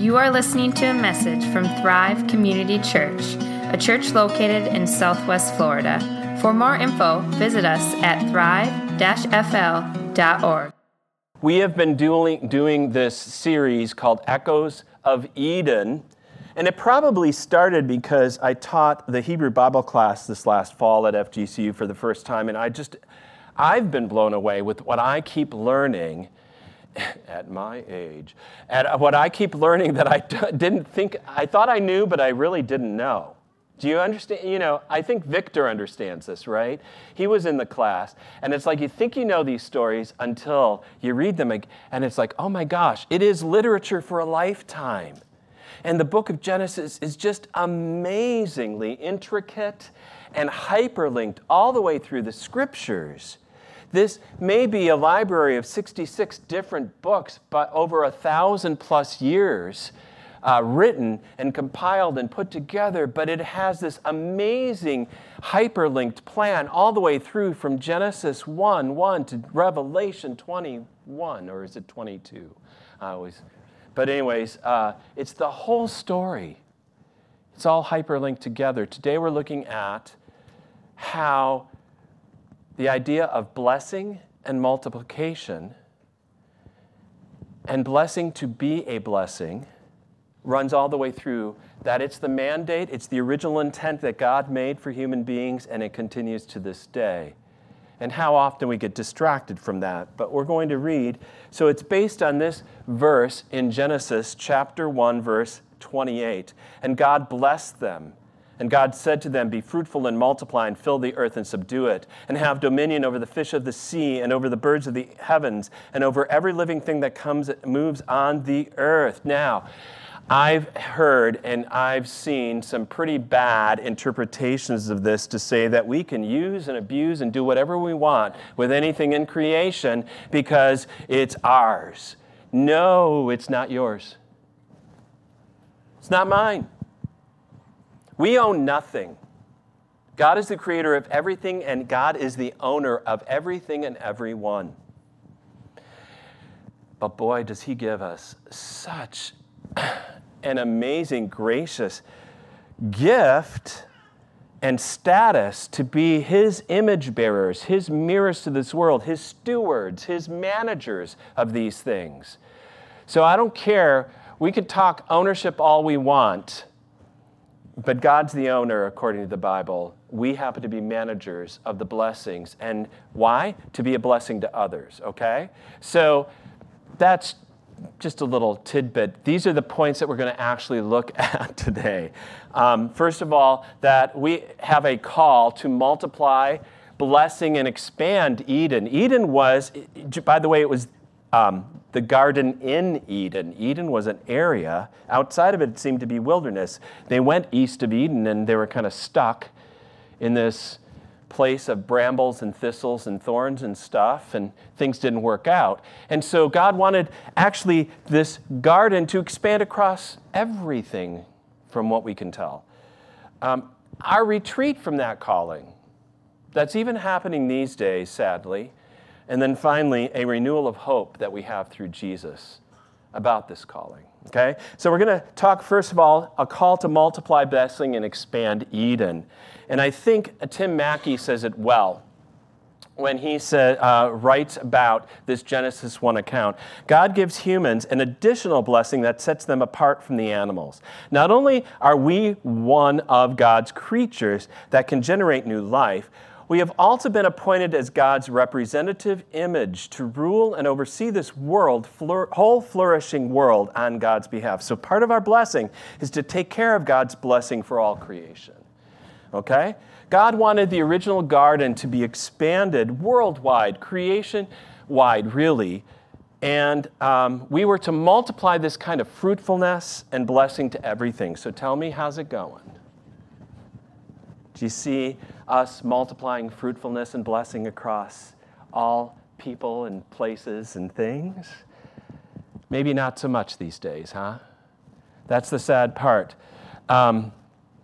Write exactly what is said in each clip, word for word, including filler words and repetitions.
You are listening to a message from Thrive Community Church, a church located in Southwest Florida. For more info, visit us at thrive dash f l dot org. We have been doing, doing this series called Echoes of Eden, and it probably started because I taught the Hebrew Bible class this last fall at F G C U for the first time, and I just, I've been blown away with what I keep learning at my age, at what I keep learning that I didn't think, I thought I knew, but I really didn't know. Do you understand? You know, I think Victor understands this, right? He was in the class, and it's like you think you know these stories until you read them, and it's like, oh my gosh, it is literature for a lifetime. And the book of Genesis is just amazingly intricate and hyperlinked all the way through the scriptures. This may be a library of sixty-six different books, but over a thousand plus years uh, written and compiled and put together, but it has this amazing hyperlinked plan all the way through from Genesis one one to Revelation twenty-one, or is it twenty-two? I always, but anyways, uh, it's the whole story. It's all hyperlinked together. Today we're looking at how the idea of blessing and multiplication, and blessing to be a blessing, runs all the way through, that it's the mandate, it's the original intent that God made for human beings, and it continues to this day. And how often we get distracted from that. But we're going to read, so it's based on this verse in Genesis chapter one, verse twenty-eight. And God blessed them. And God said to them, be fruitful and multiply and fill the earth and subdue it, and have dominion over the fish of the sea and over the birds of the heavens and over every living thing that comes moves on the earth. Now, I've heard and I've seen some pretty bad interpretations of this to say that we can use and abuse and do whatever we want with anything in creation because it's ours. No, it's not yours. It's not mine. We own nothing. God is the creator of everything, and God is the owner of everything and everyone. But boy, does he give us such an amazing, gracious gift and status to be his image bearers, his mirrors to this world, his stewards, his managers of these things. So I don't care. We could talk ownership all we want, but God's the owner, according to the Bible. We happen to be managers of the blessings. And why? To be a blessing to others, okay? So that's just a little tidbit. These are the points that we're going to actually look at today. Um, first of all, that we have a call to multiply, blessing, and expand Eden. Eden was, by the way, it was um, the garden in Eden. Eden was an area. Outside of it, it seemed to be wilderness. They went east of Eden, and they were kind of stuck in this place of brambles and thistles and thorns and stuff, and things didn't work out. And so God wanted actually this garden to expand across everything from what we can tell. Um, our retreat from that calling, that's even happening these days, sadly. And then finally, a renewal of hope that we have through Jesus about this calling. Okay? So we're going to talk, first of all, a call to multiply, blessing, and expand Eden. And I think Tim Mackie says it well when he said, uh, writes about this Genesis one account. God gives humans an additional blessing that sets them apart from the animals. Not only are we one of God's creatures that can generate new life, we have also been appointed as God's representative image to rule and oversee this world, flour- whole flourishing world on God's behalf. So part of our blessing is to take care of God's blessing for all creation. Okay? God wanted the original garden to be expanded worldwide, creation-wide, really. And um, we were to multiply this kind of fruitfulness and blessing to everything. So tell me, how's it going? Do you see us multiplying fruitfulness and blessing across all people and places and things? Maybe not so much these days, huh? That's the sad part. Um,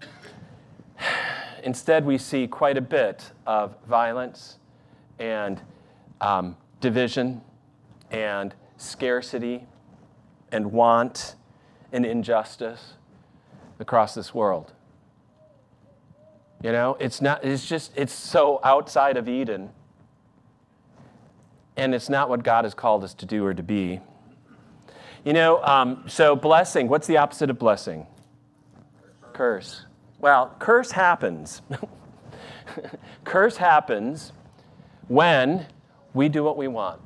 instead, we see quite a bit of violence and um, division and scarcity and want and injustice across this world. You know, it's not, it's just, it's so outside of Eden. And it's not what God has called us to do or to be. You know, um, so blessing, what's the opposite of blessing? Curse. Well, curse happens. Curse happens when we do what we want.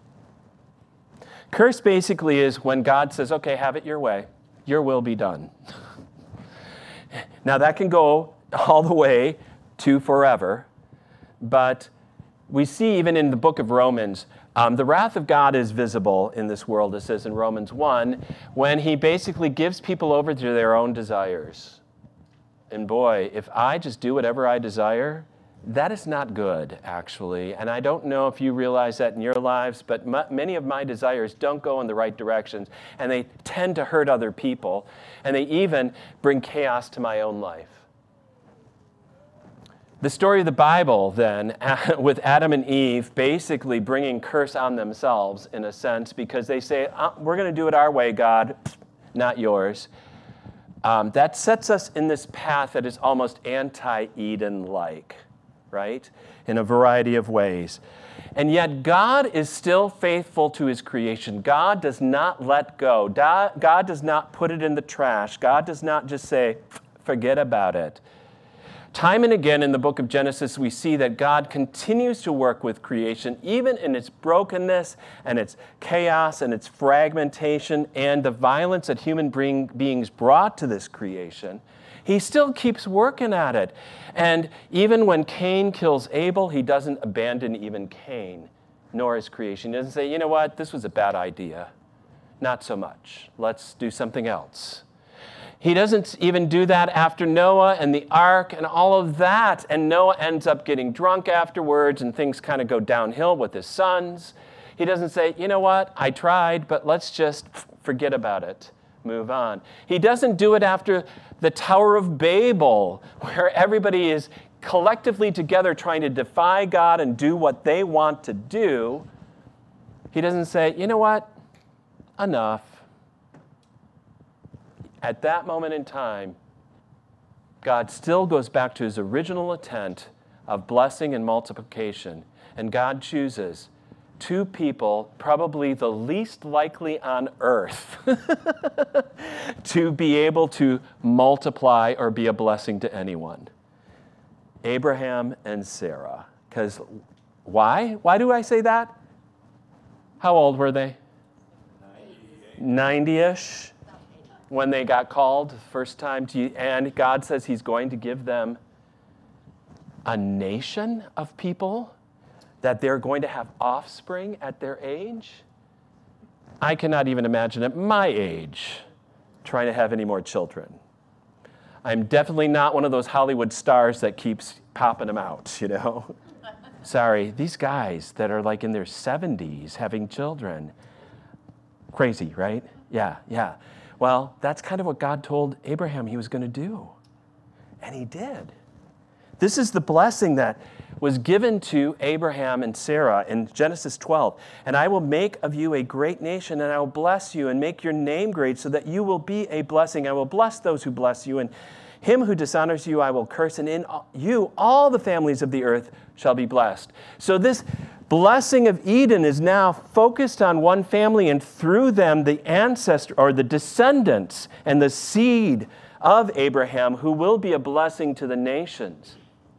Curse basically is when God says, okay, have it your way. Your will be done. Now, that can go all the way to forever, but we see even in the book of Romans, um, the wrath of God is visible in this world, it says in Romans one, when he basically gives people over to their own desires. And boy, if I just do whatever I desire, that is not good, actually. And I don't know if you realize that in your lives, but m- many of my desires don't go in the right directions, and they tend to hurt other people, and they even bring chaos to my own life. The story of the Bible, then, with Adam and Eve basically bringing curse on themselves, in a sense, because they say, oh, we're going to do it our way, God, not yours. Um, that sets us in this path that is almost anti-Eden-like, right? In a variety of ways. And yet God is still faithful to his creation. God does not let go. God does not put it in the trash. God does not just say, forget about it. Time and again in the book of Genesis, we see that God continues to work with creation, even in its brokenness and its chaos and its fragmentation and the violence that human bring, beings brought to this creation. He still keeps working at it. And even when Cain kills Abel, he doesn't abandon even Cain, nor his creation. He doesn't say, you know what, this was a bad idea. Not so much. Let's do something else. He doesn't even do that after Noah and the ark and all of that. And Noah ends up getting drunk afterwards and things kind of go downhill with his sons. He doesn't say, you know what, I tried, but let's just forget about it. Move on. He doesn't do it after the Tower of Babel, where everybody is collectively together trying to defy God and do what they want to do. He doesn't say, you know what, enough. At that moment in time, God still goes back to his original intent of blessing and multiplication. And God chooses two people, probably the least likely on earth, to be able to multiply or be a blessing to anyone. Abraham and Sarah. Because why? Why do I say that? How old were they? ninety-ish. When they got called the first time to, and God says he's going to give them a nation of people, that they're going to have offspring at their age. I cannot even imagine at my age trying to have any more children. I'm definitely not one of those Hollywood stars that keeps popping them out, you know. Sorry, these guys that are like in their seventies having children. Crazy, right? Yeah, yeah. Well, that's kind of what God told Abraham he was going to do. And he did. This is the blessing that was given to Abraham and Sarah in Genesis twelve. And I will make of you a great nation, and I will bless you and make your name great so that you will be a blessing. I will bless those who bless you, and him who dishonors you I will curse, and in you all the families of the earth shall be blessed. So this blessing of Eden is now focused on one family, and through them the ancestor or the descendants and the seed of Abraham who will be a blessing to the nations.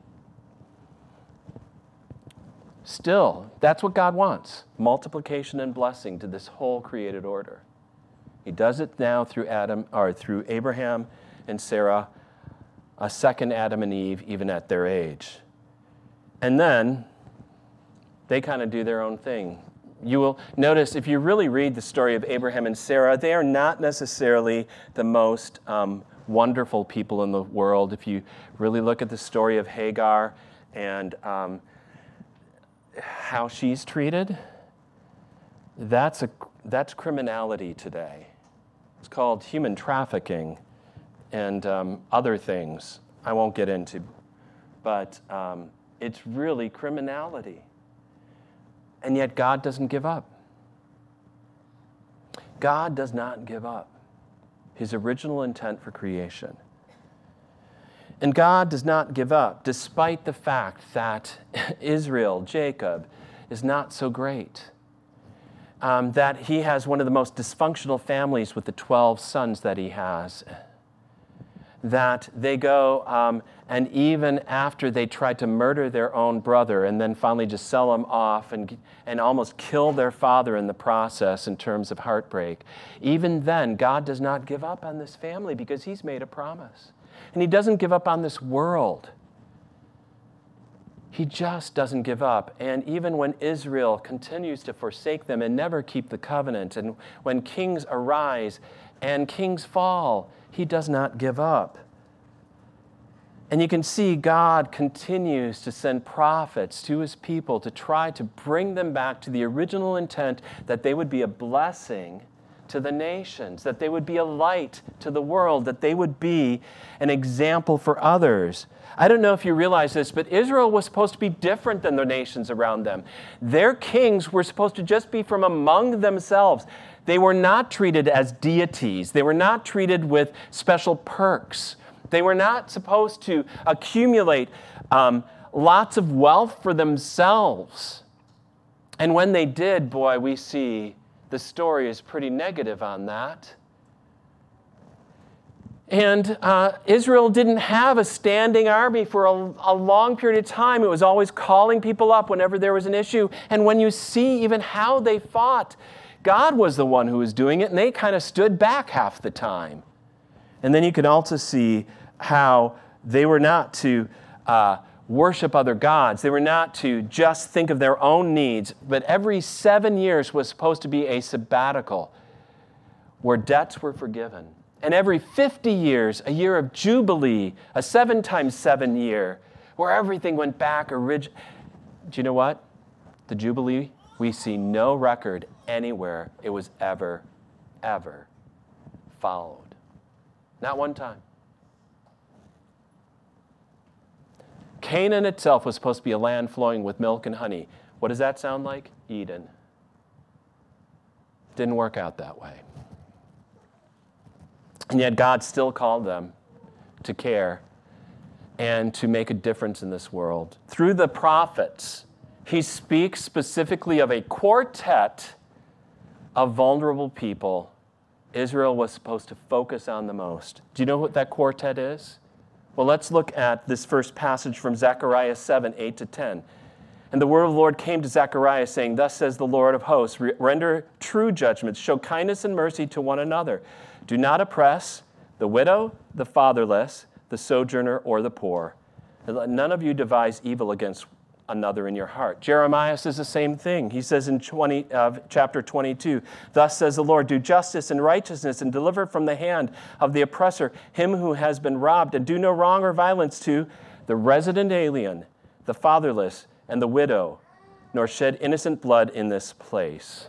Still, that's what God wants, multiplication and blessing to this whole created order. He does it now through Adam or through Abraham and Sarah, a second Adam and Eve, even at their age. And then they kind of do their own thing. You will notice, if you really read the story of Abraham and Sarah, they are not necessarily the most um, wonderful people in the world. If you really look at the story of Hagar and um, how she's treated, that's a that's criminality today. It's called human trafficking and um, other things I won't get into, but um, it's really criminality. And yet God doesn't give up. God does not give up. his original intent for creation. And God does not give up, despite the fact that Israel, Jacob, is not so great. Um, that he has one of the most dysfunctional families with the twelve sons that he has. That they go, um, and even after they tried to murder their own brother and then finally just sell him off and, and almost kill their father in the process in terms of heartbreak, even then, God does not give up on this family because he's made a promise. And he doesn't give up on this world. He just doesn't give up. And even when Israel continues to forsake them and never keep the covenant, and when kings arise and kings fall, he does not give up. And you can see God continues to send prophets to his people to try to bring them back to the original intent that they would be a blessing to the nations, that they would be a light to the world, that they would be an example for others. I don't know if you realize this, but Israel was supposed to be different than the nations around them. Their kings were supposed to just be from among themselves. They were not treated as deities. They were not treated with special perks. They were not supposed to accumulate um, lots of wealth for themselves. And when they did, boy, we see the story is pretty negative on that. And uh, Israel didn't have a standing army for a, a long period of time. It was always calling people up whenever there was an issue. And when you see even how they fought, God was the one who was doing it, and they kind of stood back half the time. And then you can also see how they were not to uh, worship other gods. They were not to just think of their own needs, but every seven years was supposed to be a sabbatical where debts were forgiven. And every fifty years, a year of Jubilee, a seven times seven year, where everything went back. Orig- Do you know what? The Jubilee, we see no record anywhere it was ever, ever followed. Not one time. Canaan itself was supposed to be a land flowing with milk and honey. What does that sound like? Eden. Didn't work out that way. And yet God still called them to care and to make a difference in this world. Through the prophets, he speaks specifically of a quartet of vulnerable people Israel was supposed to focus on the most. Do you know what that quartet is? Well, let's look at this first passage from Zechariah seven, eight to ten. And the word of the Lord came to Zechariah, saying, Thus says the Lord of hosts, render true judgments, show kindness and mercy to one another. Do not oppress the widow, the fatherless, the sojourner, or the poor. And let none of you devise evil against another in your heart. Jeremiah says the same thing. He says in twenty, uh, chapter twenty-two, Thus says the Lord, do justice and righteousness and deliver from the hand of the oppressor him who has been robbed, and do no wrong or violence to the resident alien, the fatherless, and the widow, nor shed innocent blood in this place.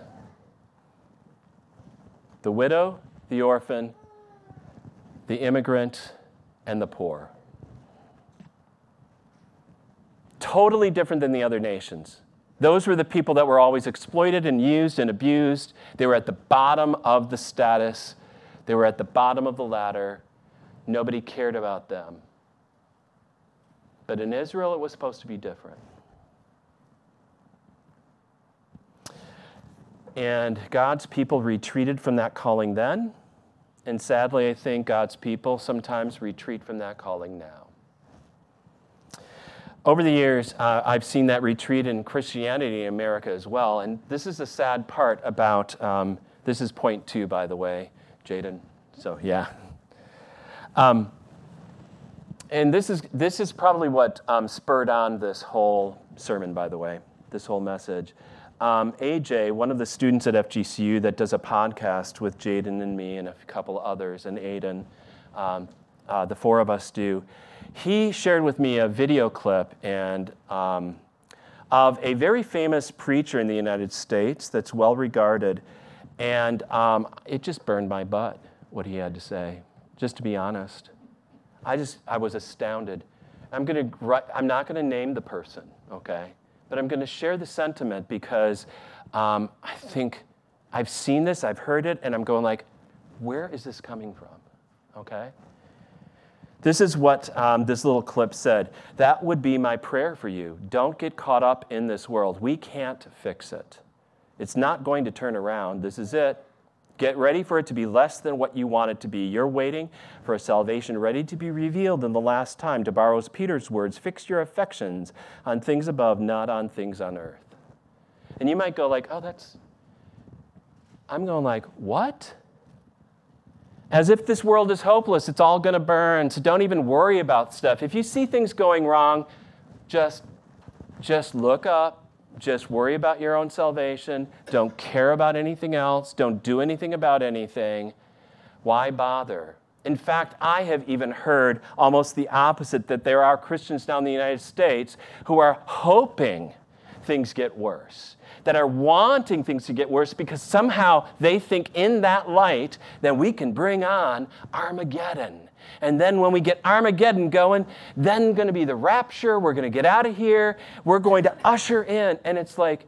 The widow, the orphan, the immigrant, and the poor. Totally different than the other nations. Those were the people that were always exploited and used and abused. They were at the bottom of the status. They were at the bottom of the ladder. Nobody cared about them. But in Israel, it was supposed to be different. And God's people retreated from that calling then. And sadly, I think God's people sometimes retreat from that calling now. Over the years, uh, I've seen that retreat in Christianity in America as well. And this is the sad part about, um, this is point two, by the way, Jaden. So, yeah. Um, and this is this is probably what um, spurred on this whole sermon, by the way, this whole message. Um, A J, one of the students at F G C U that does a podcast with Jaden and me and a couple others, and Aiden, um, uh, the four of us do, he shared with me a video clip and um, of a very famous preacher in the United States that's well regarded, and um, it just burned my butt, what he had to say, just to be honest. I just, I was astounded. I'm gonna, I'm not gonna name the person, okay? But I'm gonna share the sentiment because um, I think I've seen this, I've heard it, and I'm going like, where is this coming from? Okay? This is what um, this little clip said. That would be my prayer for you. Don't get caught up in this world. We can't fix it. It's not going to turn around. This is it. Get ready for it to be less than what you want it to be. You're waiting for a salvation ready to be revealed in the last time. To borrow Peter's words, fix your affections on things above, not on things on earth. And you might go like, oh, that's... I'm going like, what? As if this world is hopeless. It's all going to burn, so don't even worry about stuff. If you see things going wrong, just, just look up. Just worry about your own salvation. Don't care about anything else. Don't do anything about anything. Why bother? In fact, I have even heard almost the opposite, that there are Christians now in the United States who are hoping things get worse, that are wanting things to get worse because somehow they think in that light that we can bring on Armageddon. And then when we get Armageddon going, then going to be the rapture. We're going to get out of here. We're going to usher in. And it's like,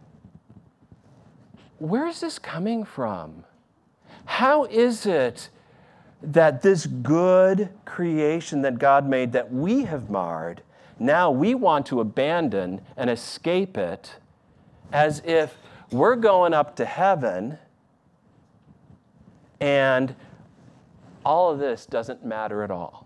where is this coming from? How is it that this good creation that God made that we have marred, now we want to abandon and escape it as if we're going up to heaven and all of this doesn't matter at all?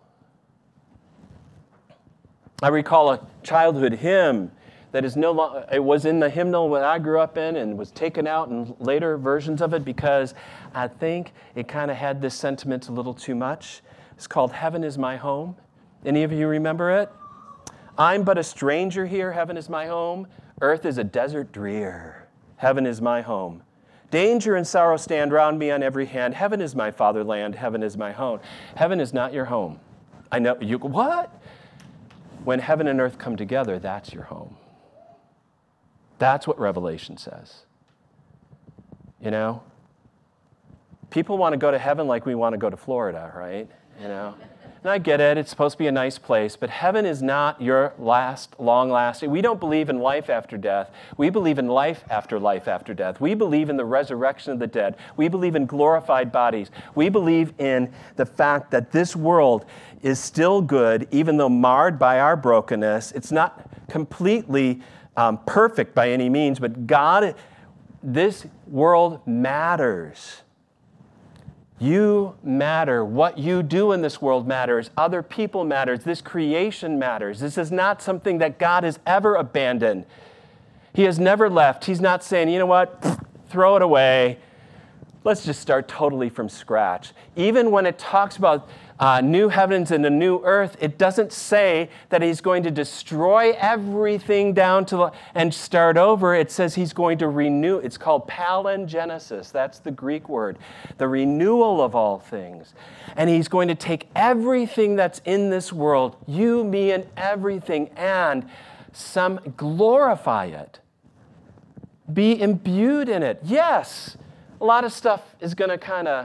I recall a childhood hymn that is no longer, it was in the hymnal that I grew up in and was taken out in later versions of it because I think it kind of had this sentiment a little too much. It's called Heaven is My Home. Any of you remember it? I'm but a stranger here, heaven is my home. Earth is a desert drear, heaven is my home. Danger and sorrow stand round me on every hand. Heaven is my fatherland, heaven is my home. Heaven is not your home. I know, you, what? When heaven and earth come together, that's your home. That's what Revelation says. You know? People want to go to heaven like we want to go to Florida, right? You know? And I get it, it's supposed to be a nice place, but heaven is not your last, long-lasting. We don't believe in life after death. We believe in life after life after death. We believe in the resurrection of the dead. We believe in glorified bodies. We believe in the fact that this world is still good, even though marred by our brokenness. It's not completely um, perfect by any means, but God, this world matters. You matter. What you do in this world matters. Other people matters. This creation matters. This is not something that God has ever abandoned. He has never left. He's not saying, you know what, throw it away. Let's just start totally from scratch. Even when it talks about uh, new heavens and a new earth, it doesn't say that he's going to destroy everything down to the, and start over. It says he's going to renew. It's called palingenesis. That's the Greek word. The renewal of all things. And he's going to take everything that's in this world, you, me, and everything, and some glorify it. Be imbued in it. Yes, a lot of stuff is going to kind of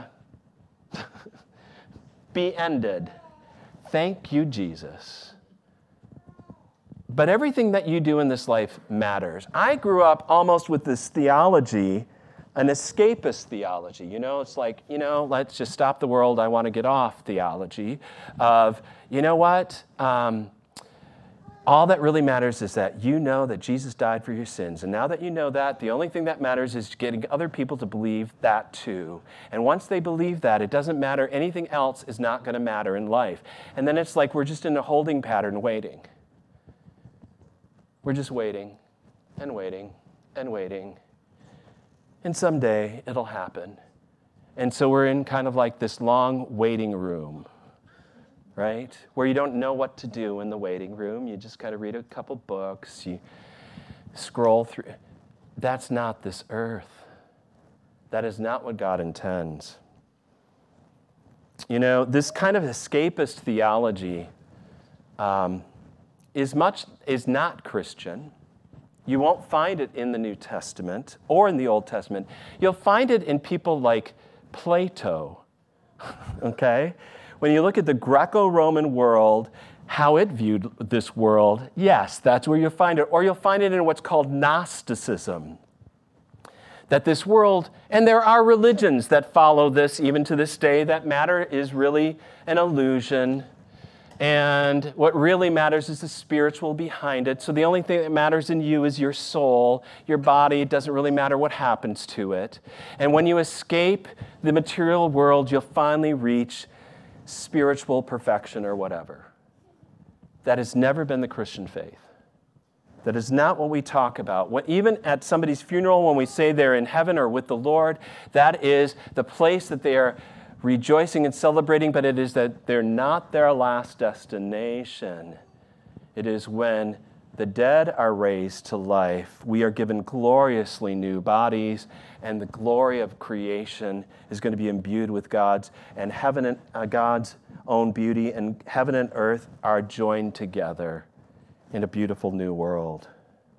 be ended. Thank you, Jesus. But everything that you do in this life matters. I grew up almost with this theology, an escapist theology. You know, it's like, you know, let's just stop the world, I want to get off theology of, you know what? Um, all that really matters is that you know that Jesus died for your sins. And now that you know that, the only thing that matters is getting other people to believe that too. And once they believe that, it doesn't matter. Anything else is not going to matter in life. And then it's like we're just in a holding pattern waiting. We're just waiting and waiting and waiting. And someday it'll happen. And so we're in kind of like this long waiting room. Right? Where you don't know what to do in the waiting room. You just got to read a couple books. You scroll through. That's not this earth. That is not what God intends. You know, this kind of escapist theology um, is much is not Christian. You won't find it in the New Testament or in the Old Testament. You'll find it in people like Plato. Okay? When you look at the Greco-Roman world, how it viewed this world, yes, that's where you'll find it. Or you'll find it in what's called Gnosticism. That this world, and there are religions that follow this even to this day, that matter is really an illusion. And what really matters is the spiritual behind it. So the only thing that matters in you is your soul, your body. It doesn't really matter what happens to it. And when you escape the material world, you'll finally reach spiritual perfection or whatever. That has never been the Christian faith. That is not what we talk about. When, even at somebody's funeral, when we say they're in heaven or with the Lord, that is the place that they are rejoicing and celebrating, but it is that they're not their last destination. It is when the dead are raised to life. We are given gloriously new bodies, and the glory of creation is going to be imbued with God's, and heaven and uh, God's own beauty, and heaven and earth are joined together in a beautiful new world.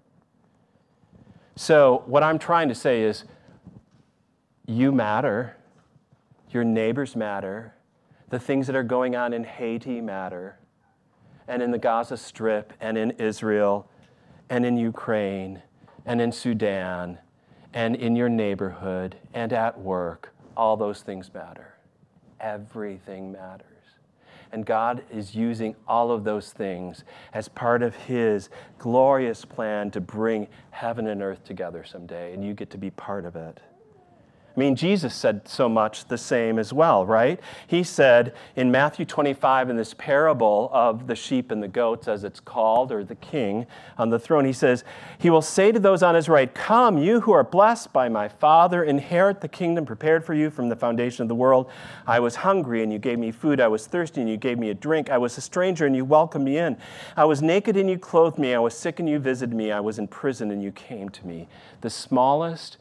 So what I'm trying to say is, you matter. Your neighbors matter. The things that are going on in Haiti matter. And in the Gaza Strip, and in Israel, and in Ukraine, and in Sudan, and in your neighborhood, and at work, all those things matter. Everything matters. And God is using all of those things as part of his glorious plan to bring heaven and earth together someday, and you get to be part of it. I mean, Jesus said so much the same as well, right? He said in Matthew twenty-five, in this parable of the sheep and the goats, as it's called, or the king on the throne, he says, he will say to those on his right, come, you who are blessed by my Father, inherit the kingdom prepared for you from the foundation of the world. I was hungry, and you gave me food. I was thirsty, and you gave me a drink. I was a stranger, and you welcomed me in. I was naked, and you clothed me. I was sick, and you visited me. I was in prison, and you came to me. The smallest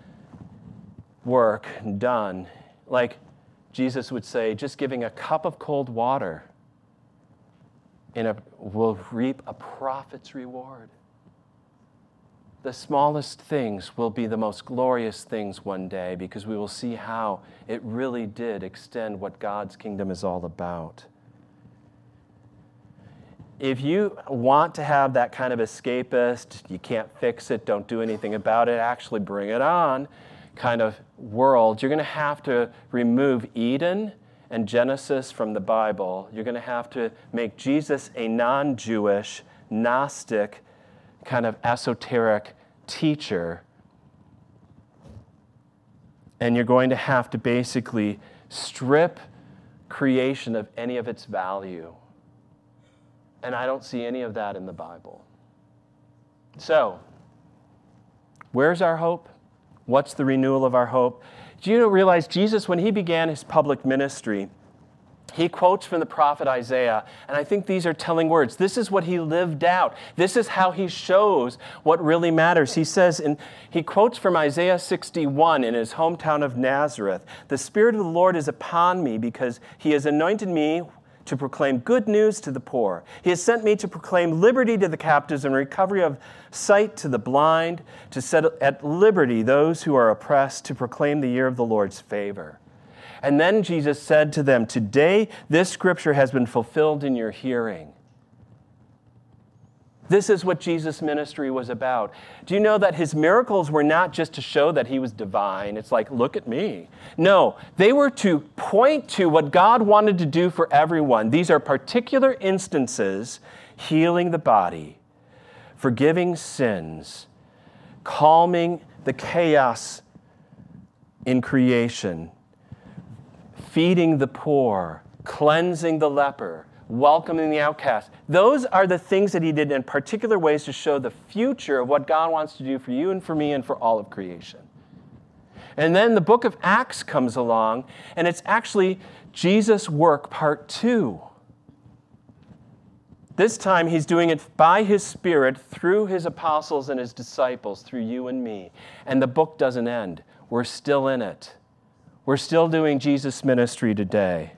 work done, like Jesus would say, just giving a cup of cold water in a, will reap a prophet's reward. The smallest things will be the most glorious things one day, because we will see how it really did extend what God's kingdom is all about. If you want to have that kind of escapist, you can't fix it, don't do anything about it, actually bring it on kind of world, you're going to have to remove Eden and Genesis from the Bible. You're going to have to make Jesus a non-Jewish, Gnostic, kind of esoteric teacher. And you're going to have to basically strip creation of any of its value. And I don't see any of that in the Bible. So, where's our hope? What's the renewal of our hope? Do you realize Jesus, when he began his public ministry, he quotes from the prophet Isaiah, and I think these are telling words. This is what he lived out. This is how he shows what really matters. He says, and he quotes from Isaiah sixty-one in his hometown of Nazareth, "The Spirit of the Lord is upon me, because he has anointed me to proclaim good news to the poor. He has sent me to proclaim liberty to the captives and recovery of sight to the blind, to set at liberty those who are oppressed, to proclaim the year of the Lord's favor." And then Jesus said to them, "Today this scripture has been fulfilled in your hearing." This is what Jesus' ministry was about. Do you know that his miracles were not just to show that he was divine? It's like, look at me. No, they were to point to what God wanted to do for everyone. These are particular instances: healing the body, forgiving sins, calming the chaos in creation, feeding the poor, cleansing the leper, welcoming the outcast. Those are the things that he did in particular ways to show the future of what God wants to do for you and for me and for all of creation. And then the book of Acts comes along, and it's actually Jesus' work part two. This time he's doing it by his Spirit through his apostles and his disciples, through you and me. And the book doesn't end. We're still in it. We're still doing Jesus' ministry today.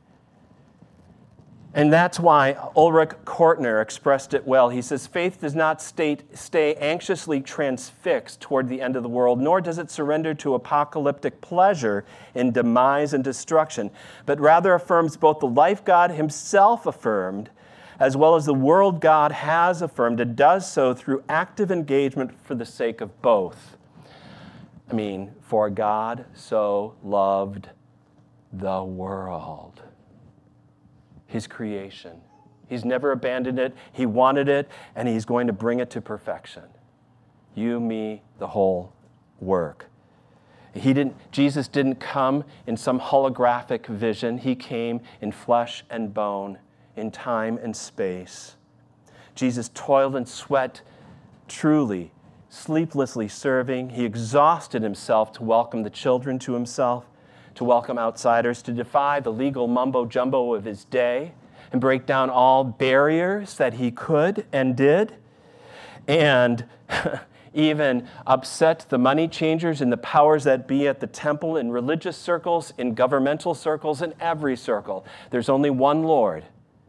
And that's why Ulrich Kortner expressed it well. He says, faith does not stay, stay anxiously transfixed toward the end of the world, nor does it surrender to apocalyptic pleasure in demise and destruction, but rather affirms both the life God himself affirmed, as well as the world God has affirmed, and does so through active engagement for the sake of both. I mean, for God so loved the world, his creation. He's never abandoned it. He wanted it, and he's going to bring it to perfection. You, me, the whole work. He didn't, Jesus didn't come in some holographic vision. He came in flesh and bone, in time and space. Jesus toiled and sweat truly, sleeplessly serving. He exhausted himself to welcome the children to himself, to welcome outsiders, to defy the legal mumbo-jumbo of his day and break down all barriers that he could and did, and even upset the money changers and the powers that be at the temple, in religious circles, in governmental circles, in every circle. There's only one Lord.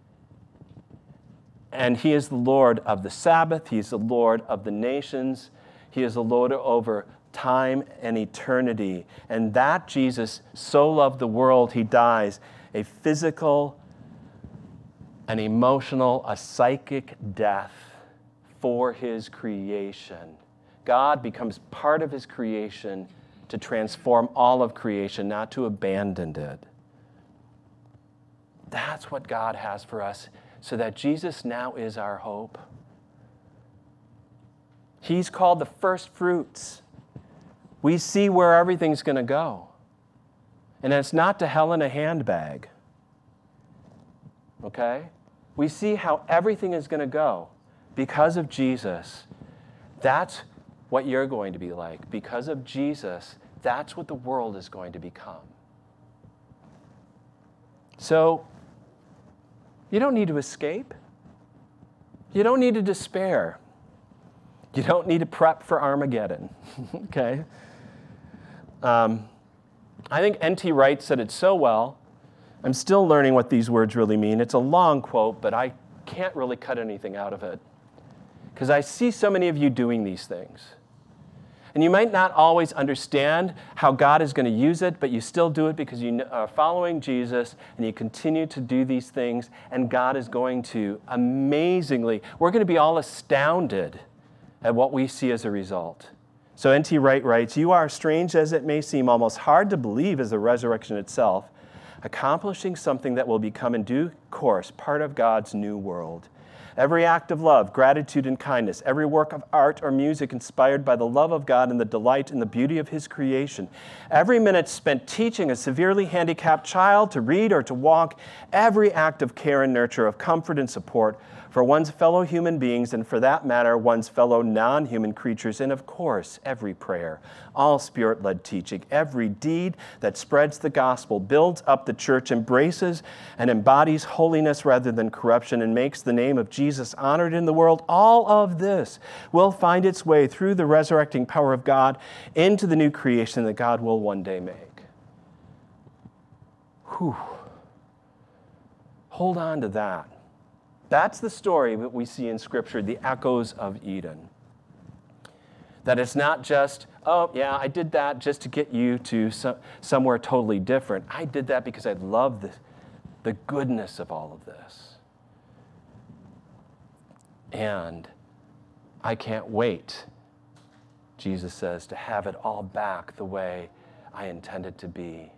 And he is the Lord of the Sabbath. He is the Lord of the nations. He is the Lord over time and eternity. And that Jesus so loved the world, he dies a physical, an emotional, a psychic death for his creation. God becomes part of his creation to transform all of creation, not to abandon it. That's what God has for us, so that Jesus now is our hope. He's called the first fruits. We see where everything's going to go. And it's not to hell in a handbag. Okay? We see how everything is going to go because of Jesus. That's what you're going to be like. Because of Jesus, that's what the world is going to become. So, you don't need to escape. You don't need to despair. You don't need to prep for Armageddon. Okay? Um, I think N T Wright said it so well. I'm still learning what these words really mean. It's a long quote, but I can't really cut anything out of it, because I see so many of you doing these things. And you might not always understand how God is going to use it, but you still do it because you are following Jesus, and you continue to do these things, and God is going to amazingly, we're going to be all astounded at what we see as a result. So N T Wright writes, "You are, strange as it may seem, almost hard to believe as the resurrection itself, accomplishing something that will become in due course part of God's new world. Every act of love, gratitude, and kindness, every work of art or music inspired by the love of God and the delight in the beauty of his creation, every minute spent teaching a severely handicapped child to read or to walk, every act of care and nurture, of comfort and support for one's fellow human beings, and for that matter, one's fellow non-human creatures, and of course, every prayer, all spirit-led teaching, every deed that spreads the gospel, builds up the church, embraces and embodies holiness rather than corruption, and makes the name of Jesus honored in the world, all of this will find its way through the resurrecting power of God into the new creation that God will one day make." Whew. Hold on to that. That's the story that we see in Scripture, the echoes of Eden. That it's not just, oh, yeah, I did that just to get you to some, somewhere totally different. I did that because I love the, the goodness of all of this. And I can't wait, Jesus says, to have it all back the way I intended to be.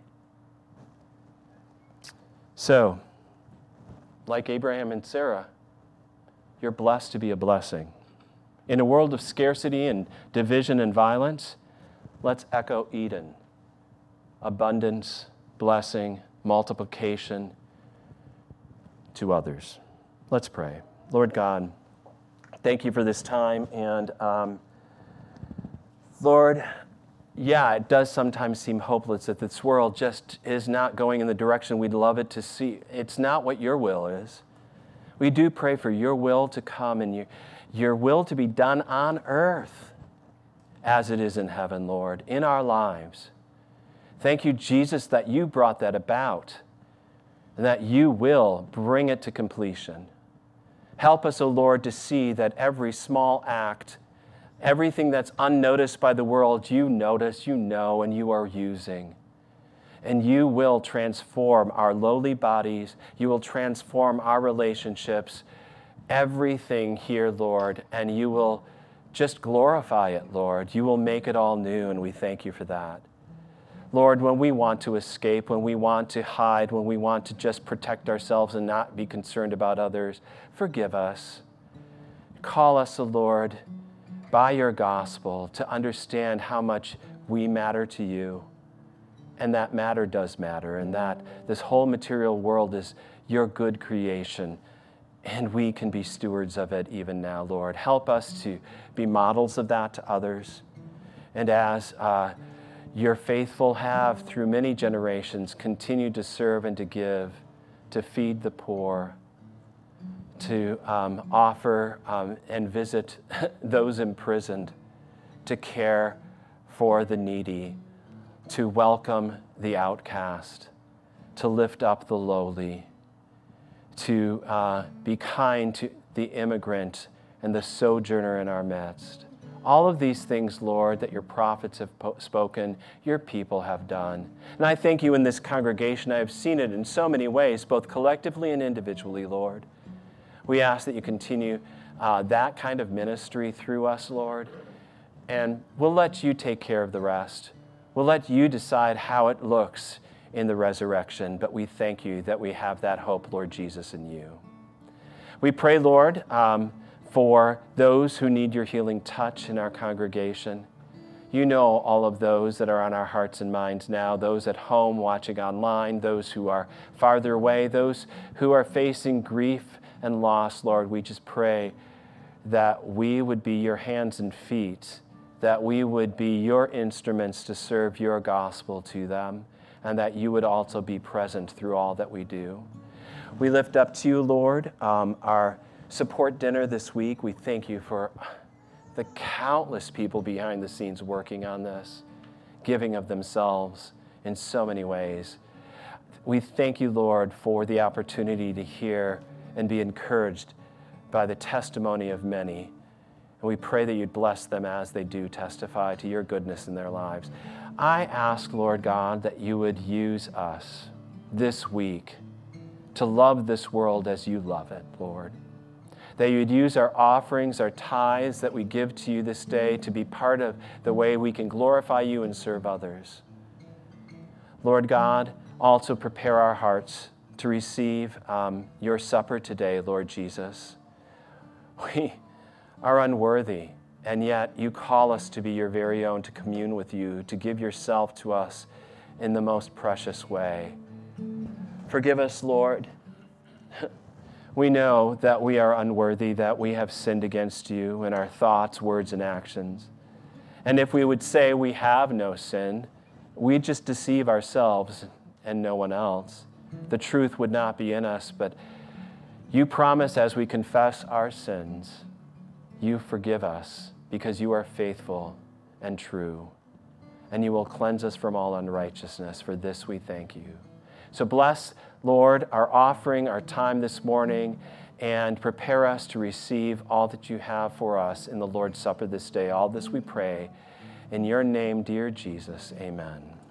So, like Abraham and Sarah, you're blessed to be a blessing. In a world of scarcity and division and violence, let's echo Eden. Abundance, blessing, multiplication to others. Let's pray. Lord God, thank you for this time. And um, Lord, yeah, it does sometimes seem hopeless that this world just is not going in the direction we'd love it to see. It's not what your will is. We do pray for your will to come and your, your will to be done on earth as it is in heaven, Lord, in our lives. Thank you, Jesus, that you brought that about and that you will bring it to completion. Help us, O Lord, to see that every small act, everything that's unnoticed by the world, you notice, you know, and you are using. And you will transform our lowly bodies. You will transform our relationships, everything here, Lord, and you will just glorify it, Lord. You will make it all new, and we thank you for that. Lord, when we want to escape, when we want to hide, when we want to just protect ourselves and not be concerned about others, forgive us. Call us, O Lord, by your gospel to understand how much we matter to you, and that matter does matter, and that this whole material world is your good creation, and we can be stewards of it even now, Lord. Help us to be models of that to others, and as uh, your faithful have through many generations continued to serve and to give, to feed the poor, to um, offer um, and visit those imprisoned, to care for the needy, to welcome the outcast, to lift up the lowly, to uh, be kind to the immigrant and the sojourner in our midst. All of these things, Lord, that your prophets have po- spoken, your people have done. And I thank you in this congregation. I have seen it in so many ways, both collectively and individually, Lord. We ask that you continue uh, that kind of ministry through us, Lord, and we'll let you take care of the rest. We'll let you decide how it looks in the resurrection, but we thank you that we have that hope, Lord Jesus, in you. We pray, Lord, um, for those who need your healing touch in our congregation. You know all of those that are on our hearts and minds now, those at home watching online, those who are farther away, those who are facing grief and loss, Lord. We just pray that we would be your hands and feet, that we would be your instruments to serve your gospel to them, and that you would also be present through all that we do. We lift up to you, Lord, um, our support dinner this week. We thank you for the countless people behind the scenes working on this, giving of themselves in so many ways. We thank you, Lord, for the opportunity to hear and be encouraged by the testimony of many. And we pray that you'd bless them as they do testify to your goodness in their lives. I ask, Lord God, that you would use us this week to love this world as you love it, Lord. That you would use our offerings, our tithes that we give to you this day to be part of the way we can glorify you and serve others. Lord God, also prepare our hearts to receive um, your supper today, Lord Jesus. We are unworthy, and yet you call us to be your very own, to commune with you, to give yourself to us in the most precious way. Forgive us, Lord. We know that we are unworthy, that we have sinned against you in our thoughts, words, and actions. And if we would say we have no sin, we just deceive ourselves and no one else. The truth would not be in us, but you promise as we confess our sins, you forgive us because you are faithful and true, and you will cleanse us from all unrighteousness. For this we thank you. So bless, Lord, our offering, our time this morning, and prepare us to receive all that you have for us in the Lord's Supper this day. All this we pray in your name, dear Jesus. Amen.